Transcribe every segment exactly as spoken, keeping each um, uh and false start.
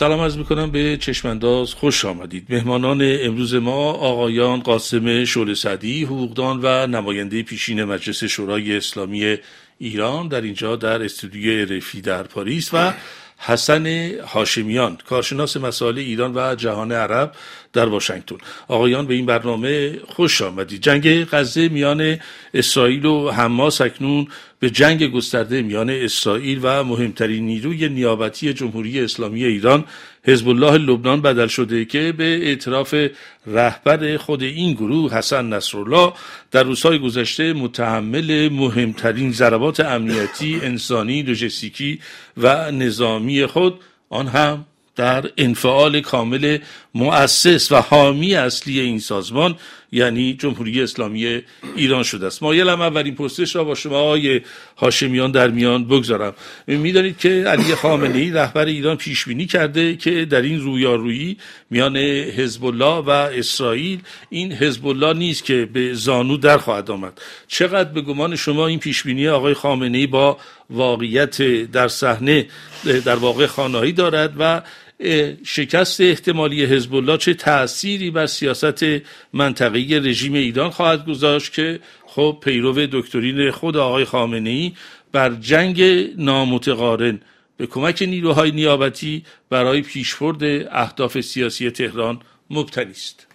سلام عرض میکنم به چشمانداز، خوش آمدید. مهمانان امروز ما آقایان قاسم شعله سعدی، حقوقدان و نماینده پیشین مجلس شورای اسلامی ایران در اینجا در استودیوی رفی در پاریس، و حسن هاشمیان، کارشناس مسائل ایران و جهان عرب در واشنگتن. آقایان به این برنامه خوش آمدید. جنگ غزه میان اسرائیل و حماس اکنون به جنگ گسترده میان اسرائیل و مهمترین نیروی نیابتی جمهوری اسلامی ایران حزب الله لبنان بدل شده که به اعتراف رهبر خود این گروه حسن نصرالله در روزهای گذشته متحمل مهمترین ضربات امنیتی، انسانی، لوجستیکی و نظامی خود، آن هم در انفعال کامل مؤسس و حامی اصلی این سازمان یعنی جمهوری اسلامی ایران شده است. مایلم اولین پرسش را با شما آقای هاشمیان در میان بگذارم. می‌دانید که علی خامنه‌ای رهبر ایران پیش بینی کرده که در این رویارویی میان حزب الله و اسرائیل این حزب الله نیست که به زانو در خواهد آمد. چقدر به گمان شما این پیش بینی آقای خامنه‌ای با واقعیت در صحنه در واقع خانه‌ای دارد و شکست احتمالی حزب الله چه تأثیری بر سیاست منطقه‌ای رژیم ایران خواهد گذاشت که خب پیرو دکترین خود آقای خامنه‌ای بر جنگ نامتقارن به کمک نیروهای نیابتی برای پیشبرد اهداف سیاسی تهران مبتنی است؟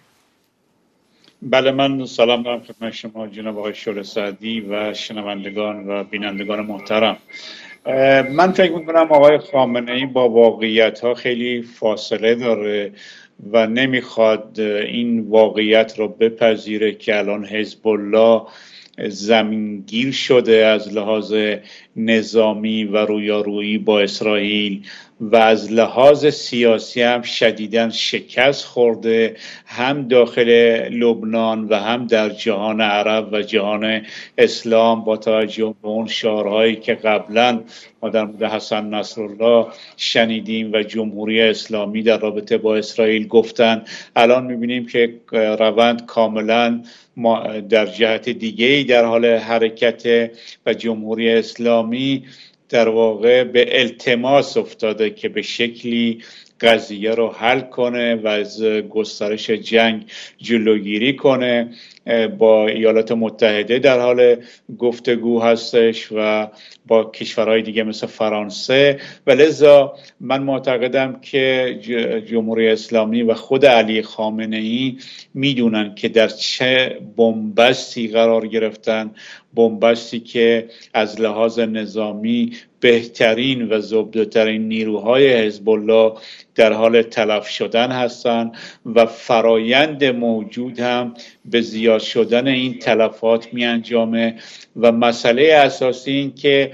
بله، من سلام دارم خدمت شما جناب آقای شعله سعدی و شنوندگان و بینندگان محترم. من فکر میکنم آقای خامنه‌ای با واقعیت ها خیلی فاصله داره و نمیخواد این واقعیت رو بپذیره که الان حزب الله زمینگیر شده از لحاظ نظامی و رویارویی با اسرائیل و از لحاظ سیاسی هم شدیداً شکست خورده، هم داخل لبنان و هم در جهان عرب و جهان اسلام، با توجه به اون شعارهایی که قبلا ما در مورد حسن نصرالله شنیدیم و جمهوری اسلامی در رابطه با اسرائیل گفتن. الان میبینیم که روند کاملا ما در جهت دیگه‌ای در حال حرکت و جمهوری اسلامی در واقع به التماس افتاده که به شکلی قضیه رو حل کنه و از گسترش جنگ جلوگیری کنه. با ایالات متحده در حال گفتگو هستش و با کشورهای دیگه مثل فرانسه، و لذا من معتقدم که جمهوری اسلامی و خود علی خامنه‌ای میدونن که در چه بنبستی قرار گرفتن، بنبستی که از لحاظ نظامی بهترین و زبده‌ترین نیروهای حزب الله در حال تلف شدن هستند و فرایند موجود هم به زیاد شدن این تلفات می انجامه. و مسئله اساسی این که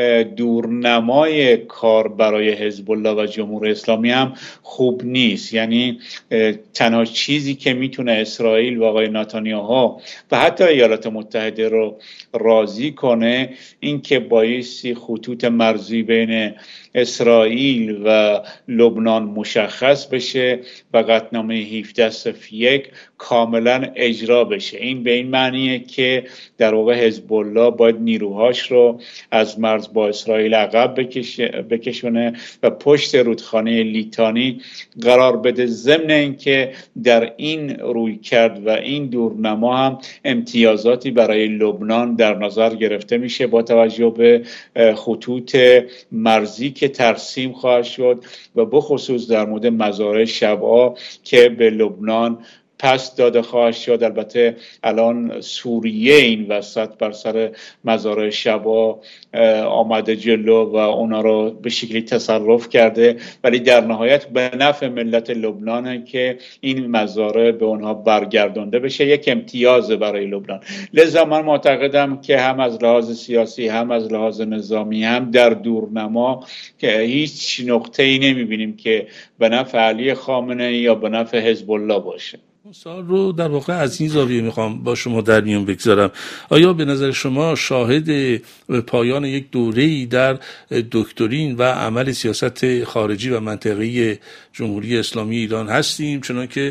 دورنمای کار برای حزب الله و جمهوری اسلامی هم خوب نیست. یعنی تنها چیزی که میتونه اسرائیل و آقای نتانیاهو و حتی ایالات متحده رو راضی کنه این که بایستی خطوط مرزی بین اسرائیل و لبنان مشخص بشه و قطعنامه هفده صفر یک کاملا اجرا بشه. این به این معنیه که در واقع حزب الله باید نیروهاش رو از مرز با اسرائیل عقب بکشونه و پشت رودخانه لیتانی قرار بده، ضمن اینکه در این روی کرد و این دورنما هم امتیازاتی برای لبنان در نظر گرفته میشه با توجه به خطوط مرزی که ترسیم خواهد شد و بخصوص در مورد مزارع شبعا که به لبنان پس داده خواهد شد. البته الان سوریه این وسط بر سر مزارع شبعا آمده جلو و اونا رو به شکلی تصرف کرده، ولی در نهایت به نفع ملت لبنانه که این مزارع به اونها برگردانده بشه، یک امتیاز برای لبنان. لذا من معتقدم که هم از لحاظ سیاسی هم از لحاظ نظامی هم در دورنما که هیچ نقطه‌ای نمی‌بینیم که به نفع علی خامنه‌ای یا به نفع حزب الله باشه. سوال رو در واقع از این زاویه میخوام با شما در میون بگذارم. آیا به نظر شما شاهد پایان یک دوره‌ای در دکترین و عمل سیاست خارجی و منطقه‌ای جمهوری اسلامی ایران هستیم، چنانکه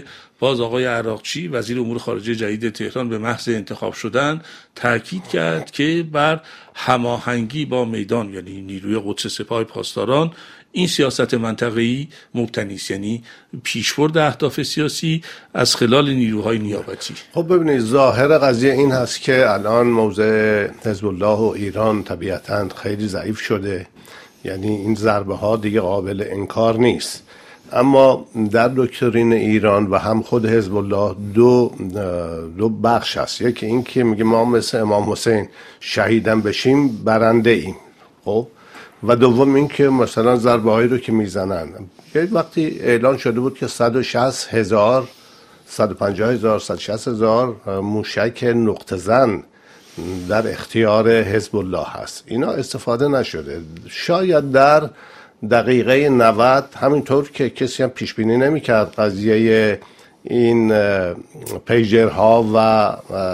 باز آقای عراقچی وزیر امور خارجه جدید تهران به محض انتخاب شدن تاکید کرد که بر هماهنگی با میدان، یعنی نیروی قدس سپاه پاسداران، این سیاست منطقه‌ای مبتنی است، یعنی پیشبرد اهداف سیاسی از خلال نیروهای نیابتی. خب ببینید، ظاهر قضیه این هست که الان موضع حزب الله و ایران طبیعتاً خیلی ضعیف شده، یعنی این ضربه ها دیگه قابل انکار نیست. اما در دکترین ایران و هم خود حزب الله دو دو بخش هست. یکی این که میگه ما مثل امام حسین شهیدن بشیم برنده ایم، خب، و دوم این که مثلا ضربه هایی رو که میزنن، یه وقتی اعلان شده بود که صد و شصت هزار صد و پنجاه هزار صد و شصت هزار موشک نقطه زن در اختیار حزب الله هست، اینا استفاده نشده. شاید در دقیقه نود، همینطور که کسی هم پیش بینی نمی‌کرد قضیه این پیجرها و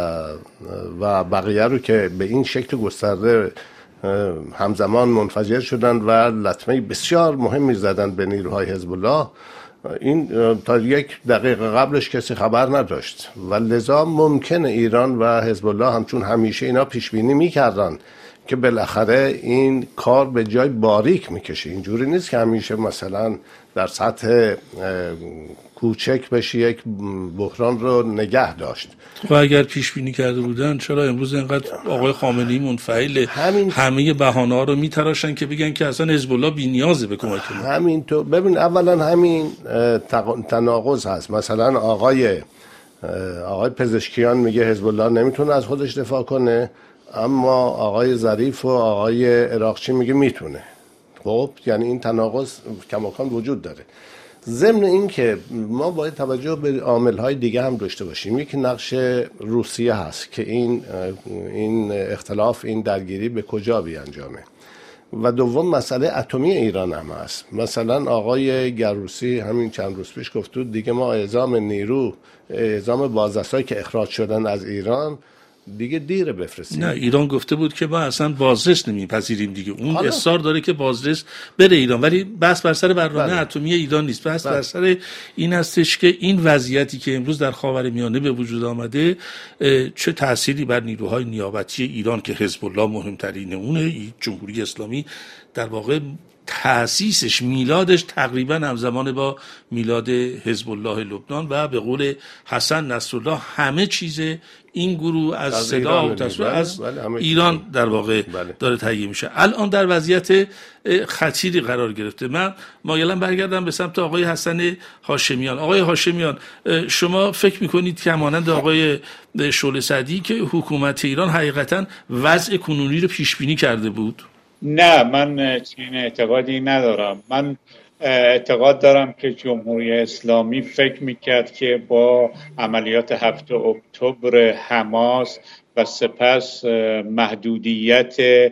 و بقیه رو که به این شکل گسترده همزمان منفجر شدن و لطمه بسیار مهمی زدن به نیروهای حزب الله، این تا یک دقیقه قبلش کسی خبر نداشت و لذا ممکنه ایران و حزب الله همچون همیشه اینا پیش بینی می‌کردن که بالاخره این کار به جای باریک میکشه. اینجوری نیست که همیشه مثلا در سطح کوچک بشه یک بحران رو نگه داشت. و اگر پیش بینی کرده بودن چرا امروز اینقدر آقای خامنه‌ای منفعل همین همه بهانه‌ها رو میتراشن که بگن که اصلا حزب الله بی‌نیازه به کمک ما؟ همین تو ببین، اولا همین تناقض هست. مثلا آقای آقای پزشکیان میگه حزب الله نمیتونه از خودش دفاع کنه، اما آقای ظریف و آقای عراقچی میگه میتونه. خب یعنی این تناقض کماکان وجود داره. ضمن این که ما باید توجه به عامل‌های دیگه هم داشته باشیم. یکی نقش روسیه هست که این این اختلاف، این درگیری به کجا بیانجامه، و دوم مسئله اتمی ایران هم هست. مثلا آقای گروسی همین چند روز پیش گفت بود دیگه ما اعزام نیرو، اعزام بازرسایی که اخراج شدن از ایران دیگه دیره بفرستیم. نه، ایران گفته بود که ما اصلا بازرس نمیپذیریم دیگه. اون اصرار داره که بازرس بره ایران، ولی بحث بر سر برنامه بله. اتمی ایران نیست. بحث بله. بر سر این هستش که این وضعیتی که امروز در خاورمیانه به وجود آمده چه تأثیری بر نیروهای نیابتی ایران که حزب الله مهمترین اونه، جمهوری اسلامی در واقع تأسیسش، میلادش تقریبا همزمان با میلاد حزب الله لبنان و به قول حسن نصرالله همه چیز این گروه از, از صدا و تصویر بله، از بله، ایران در واقع بله. داره تهیه میشه. الان در وضعیت خطیری قرار گرفته. من مایلم برگردم به سمت آقای حسن هاشمیان. آقای هاشمیان، شما فکر میکنید که مانند آقای شعله سعدی که حکومت ایران حقیقتا وضع کنونی رو پیش بینی کرده بود؟ نه، من چنین اعتقادی ندارم. من اعتقاد دارم که جمهوری اسلامی فکر میکرد که با عملیات هفتم اکتبر حماس و سپس محدودیت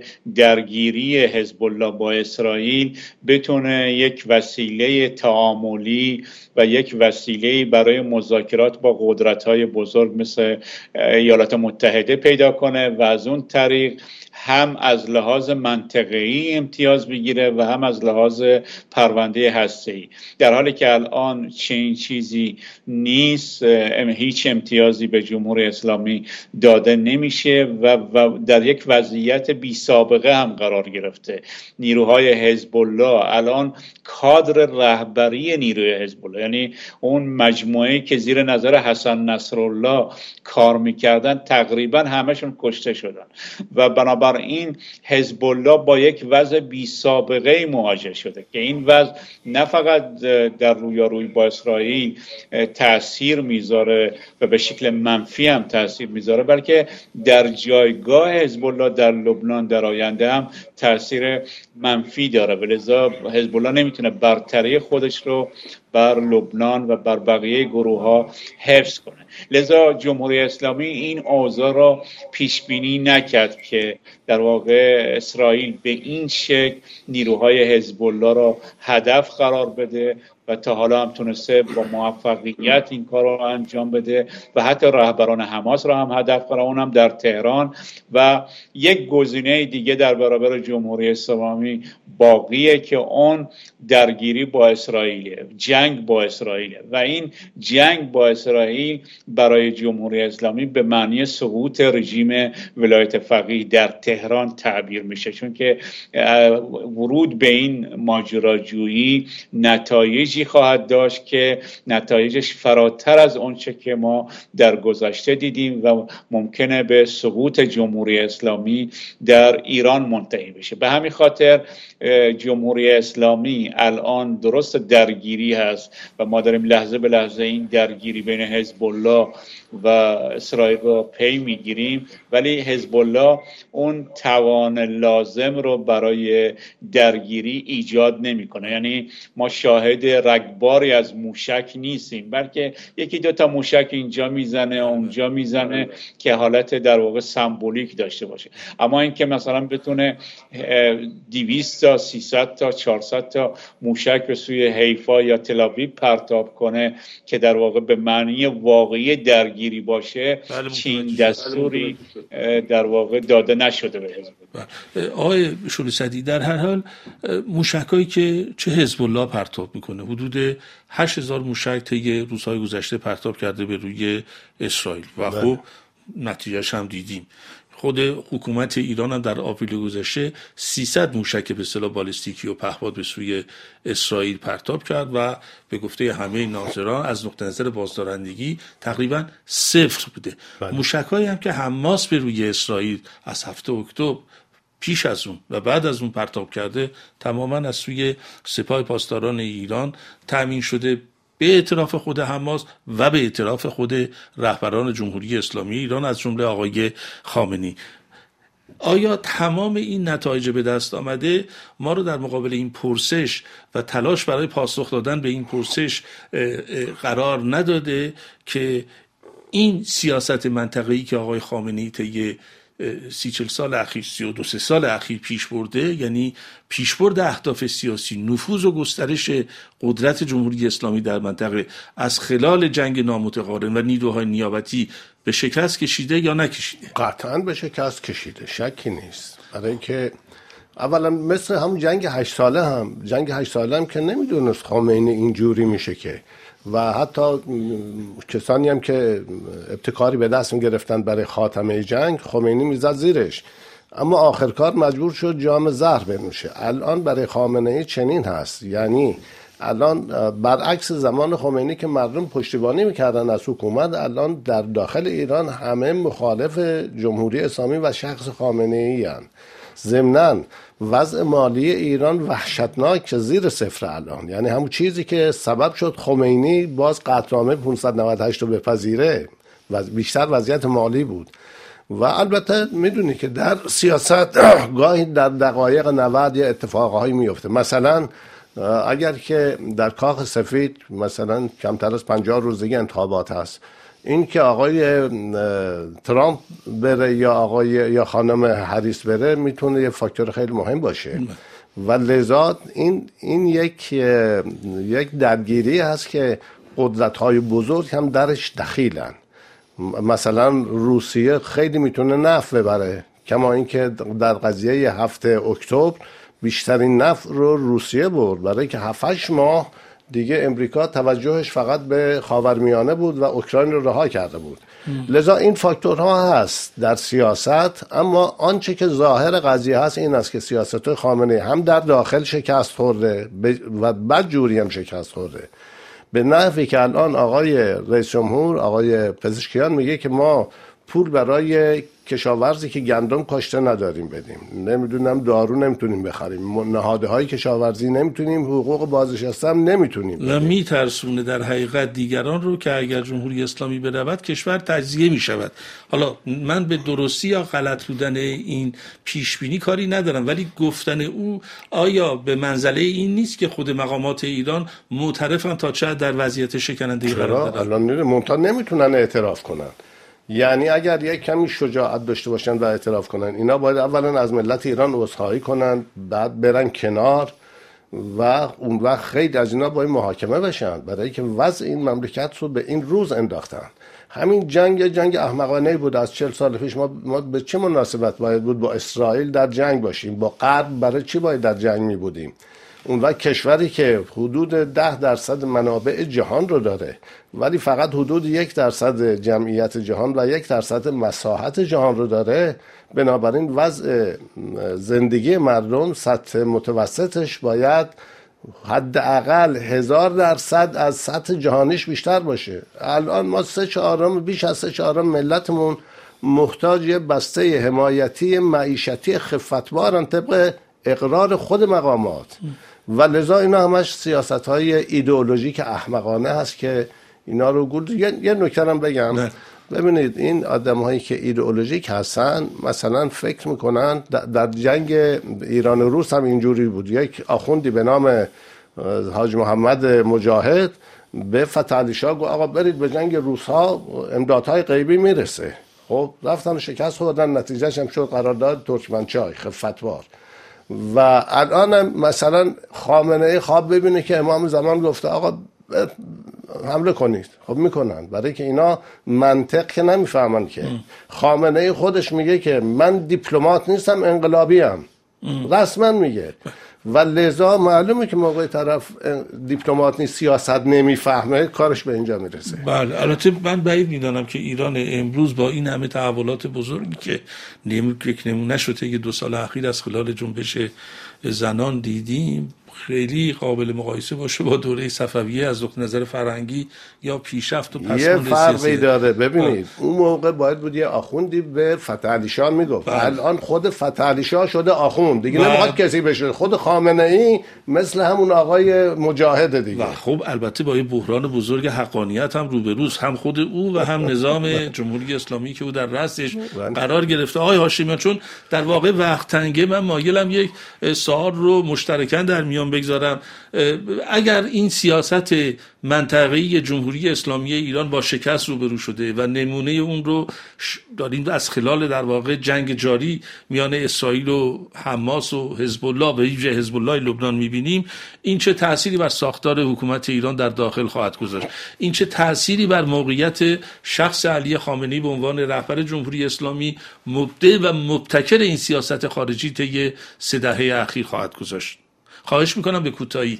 درگیری حزب الله با اسرائیل بتونه یک وسیله تعاملی و یک وسیله برای مذاکرات با قدرت‌های بزرگ مثل ایالات متحده پیدا کنه و از اون طریق هم از لحاظ منطقه‌ای امتیاز بگیره و هم از لحاظ پرونده هسته‌ای، در حالی که الان چنین چیزی نیست. هیچ امتیازی به جمهوری اسلامی داده نمیشه و, و در یک وضعیت بی سابقه هم قرار گرفته. نیروهای حزب الله الان کادر رهبری نیروی حزب الله، یعنی اون مجموعه‌ای که زیر نظر حسن نصرالله کار میکردن، تقریبا همشون کشته شدن و بنابراین این حزب الله با یک وضع بی سابقه مواجه شده که این وضع نه فقط در رویارویی با اسرائیل تأثیر میذاره و به شکل منفی هم تأثیر میذاره، بلکه در جایگاه حزب الله در لبنان در آینده هم تأثیر منفی داره و لذا حزب الله نمیتونه برتری خودش رو بر لبنان و بر بقیه گروه ها حفظ کنه. لذا جمهوری اسلامی این اوضاع را پیش بینی نکرد که در واقع اسرائیل به این شکل نیروهای حزب الله را هدف قرار بده و تا حالا هم تونسته با موفقیت این کار رو انجام بده و حتی رهبران حماس را هم هدف قرار، اونم در تهران. و یک گزینه دیگه در برابر جمهوری اسلامی باقیه که اون درگیری با اسرائیل، جنگ با اسرائیل، و این جنگ با اسرائیل برای جمهوری اسلامی به معنی سقوط رژیم ولایت فقیه در تهران تعبیر میشه، چون که ورود به این ماجراجویی نتایجی خواهد داشت که نتایجش فراتر از اونچه که ما در گذشته دیدیم و ممکنه به سقوط جمهوری اسلامی در ایران منتهی بشه. به همین خاطر جمهوری اسلامی الان درست درگیری هست و ما داریم لحظه به لحظه این درگیری بین حزب الله و اسرائیل رو پی میگیریم، ولی حزب الله اون توان لازم رو برای درگیری ایجاد نمیکنه. یعنی ما شاهد رگباری از موشک نیستیم، بلکه یکی دو تا موشک اینجا میزنه اونجا میزنه که حالت در واقع سمبولیک داشته باشه. اما اینکه مثلا بتونه دویست تا سیصد تا چهارصد تا موشک به سوی حیفا یا تل‌آویو پرتاب کنه که در واقع به معنی واقعی درگیری باشه، چین دستوری در واقع داده نشده به حزب الله. آقای شورصدی، در هر حال موشکایی که چه حزب الله پرتاب میکنه، حدود هشت هزار موشک طی روزهای گذشته پرتاب کرده به روی اسرائیل و خب نتیجهش هم دیدیم. خود حکومت ایران هم در آوریل گذشته سیصد موشک به اصطلاح بالستیکی و پهپاد به سوی اسرائیل پرتاب کرد و به گفته همه ناظران از نقطه نظر بازدارندگی تقریبا صفر بوده. موشک‌هایی هم که حماس به روی اسرائیل از هفته اکتبر پیش از اون و بعد از اون پرتاب کرده تماما از سوی سپاه پاسداران ایران تأمین شده، به اعتراف خود حماس و به اعتراف خود رهبران جمهوری اسلامی ایران از جمله آقای خامنه‌ای. آیا تمام این نتایج به دست آمده ما رو در مقابل این پرسش و تلاش برای پاسخ دادن به این پرسش قرار نداده که این سیاست منطقه‌ای که آقای خامنه‌ای طی سی چل سال اخیر، سی و دو سه سال اخیر پیش برده، یعنی پیشبرد اهداف سیاسی، نفوذ و گسترش قدرت جمهوری اسلامی در منطقه از خلال جنگ نامتقارن و نیروهای نیابتی به شکست کشیده یا نکشیده؟ قطعاً به شکست کشیده، شکی نیست. برای اینکه اولا مثل همون جنگ هشت ساله هم جنگ هشت ساله هم که نمیدونست خامنه‌ای اینجوری میشه که، و حتی کسانی هم که ابتکاری به دست گرفتن برای خاتمه جنگ خمینی میزد زیرش، اما آخرکار مجبور شد جام زهر بنوشه. الان برای خامنه‌ای چنین هست، یعنی الان برعکس زمان خمینی که مردم پشتیبانی میکردن از حکومت، الان در داخل ایران همه مخالف جمهوری اسلامی و شخص خامنه‌ای هستند. ضمناً وضع مالی ایران وحشتناک زیر صفر الان، یعنی همون چیزی که سبب شد خمینی باز قطعنامه پانصد و نود و هشت رو بپذیره و بیشتر وضعیت مالی بود. و البته میدونی که در سیاست گاهی در دقایق نود یا اتفاقهایی میفته. مثلا اگر که در کاخ سفید مثلا کمتر از پنجاه روز دیگه انتخابات هست، این که آقای ترامپ بره یا آقای یا خانم هریس بره میتونه یه فاکتور خیلی مهم باشه و لذا این این یک یک درگیری هست که قدرت‌های بزرگ هم درش دخیلن. مثلا روسیه خیلی میتونه نفت ببره، کما اینکه در قضیه هفته اکتبر بیشترین نفت رو روسیه برد، برای که هفت هشت ماه دیگه امریکا توجهش فقط به خاورمیانه بود و اوکراین رو رها کرده بود. لذا این فاکتورها هست در سیاست، اما آنچه که ظاهر قضیه هست این است که سیاست خامنه‌ای هم در داخل شکست خورده و بد جوری هم شکست خورده، به نحوی که الان آقای رئیس جمهور آقای پزشکیان میگه که ما پول برای کشاورزی که گندم کاشته نداریم بدیم، نمیدونم دارو نمیتونیم بخریم، نهاده های کشاورزی نمیتونیم، حقوق بازنشسته هم نمیتونیم بدیم. و میترسونه در حقیقت دیگران رو که اگر جمهوری اسلامی برود کشور تجزیه میشود. حالا من به درستی یا غلط بودن این پیش بینی کاری ندارم، ولی گفتن او آیا به منزله این نیست که خود مقامات ایران معترفن تا چه در وضعیت شکننده قرار دارن؟ الان منتها نمیتونن اعتراف کنن. یعنی اگر یک کمی شجاعت داشته باشن و اعتراف کنن، اینا باید اولا از ملت ایران عذرخواهی کنن، بعد برن کنار و اون وقت خیلی از اینا باید محاکمه بشن، برای که وضع این مملکت رو به این روز انداختن. همین جنگ جنگ احمقانه بود از چهل سال پیش. ما, ما به چه مناسبت باید بود با اسرائیل در جنگ باشیم؟ با غرب برای چی باید در جنگ می بودیم؟ اون وقت کشوری که حدود ده درصد منابع جهان رو داره ولی فقط حدود یک درصد جمعیت جهان و یک درصد مساحت جهان رو داره، بنابراین وضع زندگی مردم سطح متوسطش باید حداقل هزار درصد از سطح جهانیش بیشتر باشه. الان ما سه چهارم بیش از سه چهارم ملتمون محتاج بسته حمایتی معیشتی خفتبارن طبق اقرار خود مقامات و لذا اینا همش سیاست های ایدئولوژیک احمقانه هست که اینا رو گل. یه, یه نکته هم بگم نه. ببینید این آدم هایی که ایدئولوژیک هستن مثلا فکر میکنن در جنگ ایران و روس هم اینجوری بود، یک آخوندی به نام حاج محمد مجاهد به فتح علی شاه گفت آقا برید به جنگ روس ها، امدادهای غیبی میرسه. خب رفتن شکست خوردن، نتیجهش هم شد قرارداد ترکمنچای خفتبار. و الان مثلا خامنه ای خواب ببینه که امام زمان گفته آقا حمله کنید، خب میکنن، برای که اینا منطق که نمیفهمن که. خامنه ای خودش میگه که من دیپلمات نیستم، انقلابی ام، رسما میگه. و لذا معلومه که موقع طرف دیپلمات نیست، سیاست نمیفهمه، کارش به اینجا میرسه. بله، البته من بعید میدانم که ایران امروز با این همه تحولات بزرگی که یک نمونه شده که دو سال اخیر از خلال جنبش زنان دیدیم خیلی قابل مقایسه باشه با دوره صفویه از نظر فرهنگی یا پیشرفت و پسماند سیاسی. یه فرقی داره. ببینید آه. اون موقع باید بود یه آخوندی به فتح علی شاه میگفت، الان خود فتح علی شاه شده آخوند دیگه، نمیخواد کسی بشه. خود خامنه ای مثل همون آقای مجاهد دیگه. و خب البته با یه بحران بزرگ حقانیت هم روبروست، هم خود او و هم نظام جمهوری اسلامی که او در رأسش قرار گرفته. آقای هاشمیان، چون در واقع وقت تنگه، من مایلم یک سوال رو مشترکاً در میان بگذارم. اگر این سیاست منطقه‌ای جمهوری اسلامی ایران با شکست روبرو شده و نمونه اون رو داریم از خلال در واقع جنگ جاری میان اسرائیل و حماس و حزب الله و ویژه حزب الله لبنان می‌بینیم، این چه تأثیری بر ساختار حکومت ایران در داخل خواهد گذاشت؟ این چه تأثیری بر موقعیت شخص علی خامنه‌ای به عنوان رهبر جمهوری اسلامی مبدع و مبتکر این سیاست خارجی طی سه دهه اخیر خواهد گذاشت؟ خواهش میکنم به کوتاهی.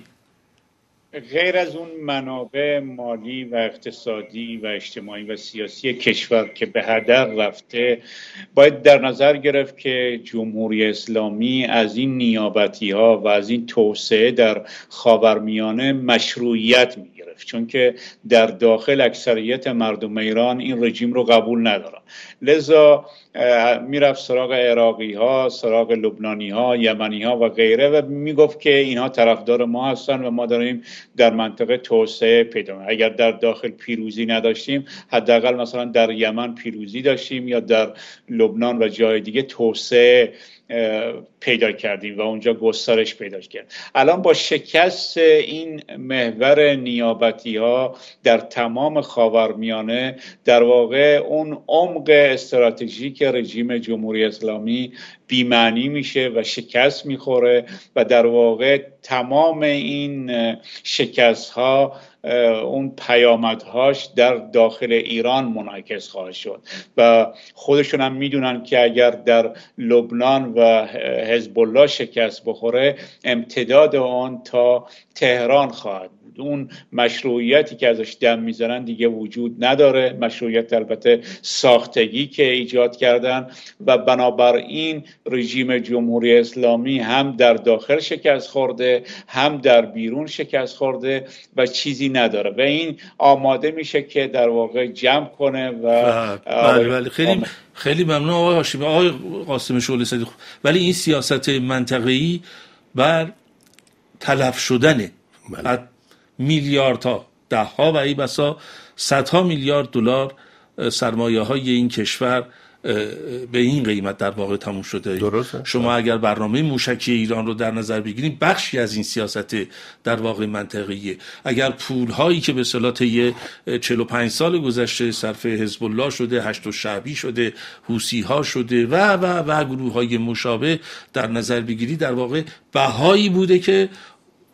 غیر از اون منابع مالی و اقتصادی و اجتماعی و سیاسی کشور که به هدر رفته، باید در نظر گرفت که جمهوری اسلامی از این نیابتی ها و از این توسعه در خاورمیانه مشروعیت میگرفت، چون که در داخل اکثریت مردم ایران این رژیم رو قبول ندارن. لذا میرفت سراغ عراقی ها، سراغ لبنانی ها، یمنی ها و غیره و میگفت که اینها طرفدار ما هستن و ما داریم در منطقه توسعه پیدا می‌کنیم. اگر در داخل پیروزی نداشتیم، حداقل مثلا در یمن پیروزی داشتیم یا در لبنان و جای دیگه توسعه پیدا کردیم و اونجا گسترش پیدا کرد. الان با شکست این محور نیابتی ها در تمام خاورمیانه، در واقع اون عمق استراتژیک رژیم جمهوری اسلامی بی‌معنی میشه و شکست میخوره و در واقع تمام این شکست ها اون پیامدهاش در داخل ایران منعکس خواهد شد و خودشون هم میدونن که اگر در لبنان و حزب الله شکست بخوره، امتداد آن تا تهران خواهد بود. اون مشروعیتی که ازش دم میزنن دیگه وجود نداره، مشروعیت البته ساختگی که ایجاد کردن و بنابراین رژیم جمهوری اسلامی هم در داخل شکست خورده هم در بیرون شکست خورده و چیزی نداره و این آماده میشه که در واقع جمع کنه و بله بله خیلی خیلی ممنون آقای هاشمی. آقای قاسم شعله صدیق، ولی این سیاست منطقه‌ای بر تلف شدن بله. میلیاردها، ده ها و ای بسا صدها میلیارد دلار سرمایه های این کشور به این قیمت در واقع تموم شده. درسته. شما اگر برنامه موشکی ایران رو در نظر بگیریم، بخشی از این سیاست در واقع منطقیه. اگر پول هایی که به اصطلاح طی چهل و پنج سال گذشته صرف حزب الله شده، هشت شعبی شده، حوثی ها شده و و و گروه های مشابه در نظر بگیری، در واقع بهایی بوده که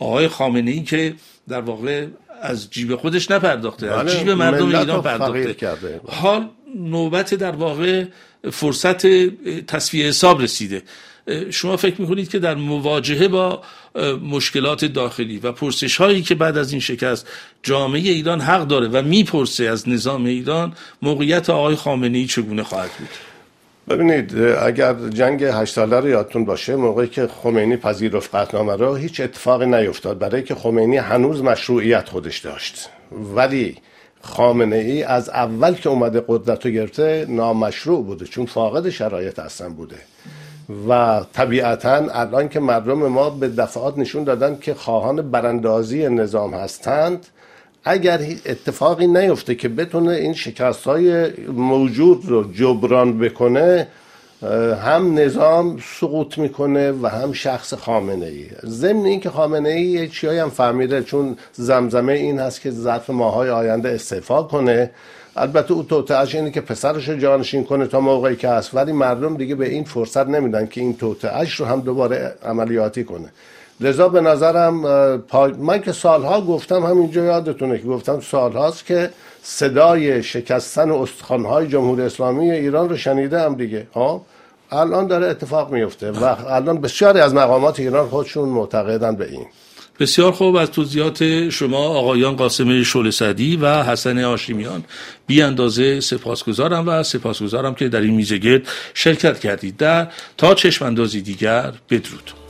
آقای خامنه‌ای که در واقع از جیب خودش نپرداخته، از جیب مردم ایران پرداخته. حال نوبت در واقع فرصت تصفیه حساب رسیده. شما فکر میکنید که در مواجهه با مشکلات داخلی و پرسش هایی که بعد از این شکست جامعه ایران حق داره و میپرسه از نظام ایران، موقعیت آقای خامنه‌ای چگونه خواهد بود؟ ببینید، اگر جنگ هشت ساله رو یادتون باشه، موقعی که خمینی پذیرفت قطعنامه رو، هیچ اتفاقی نیفتاد، برای که خمینی هنوز مشروعیت خودش داشت. ولی خامنه‌ای از اول که اومده قدرت رو گرفته نامشروع بوده، چون فاقد شرایط اصلا بوده. و طبیعتاً الان که مردم ما به دفعات نشون دادن که خواهان براندازی نظام هستند، اگر اتفاقی نیفته که بتونه این شکست‌های موجود رو جبران بکنه، هم نظام سقوط میکنه و هم شخص خامنه‌ای. ضمن این که خامنه‌ای یه چیزی هم فهمیده، چون زمزمه این هست که ظرف ماهای آینده استعفا کنه. البته او توطئه‌اش اینه که پسرش رو جانشین کنه تا موقعی که هست، ولی مردم دیگه به این فرصت نمیدن که این توطئه‌اش رو هم دوباره عملیاتی کنه. لذا به نظرم پا... من که سالها گفتم، همینجا یادتونه که گفتم سالهاست که صدای شکستن استخوان‌های جمهوری اسلامی ایران رو شنیدم دیگه. ها الان داره اتفاق میفته و الان بسیاری از مقامات ایران خودشون معتقدن به این. بسیار خوب. از توضیحات شما آقایان قاسم شعله‌سعدی و حسن هاشمیان بی اندازه سپاسگزارم و سپاسگزارم که در این میزگرد شرکت کردید. در تا چشم اندازی دیگر بدرود.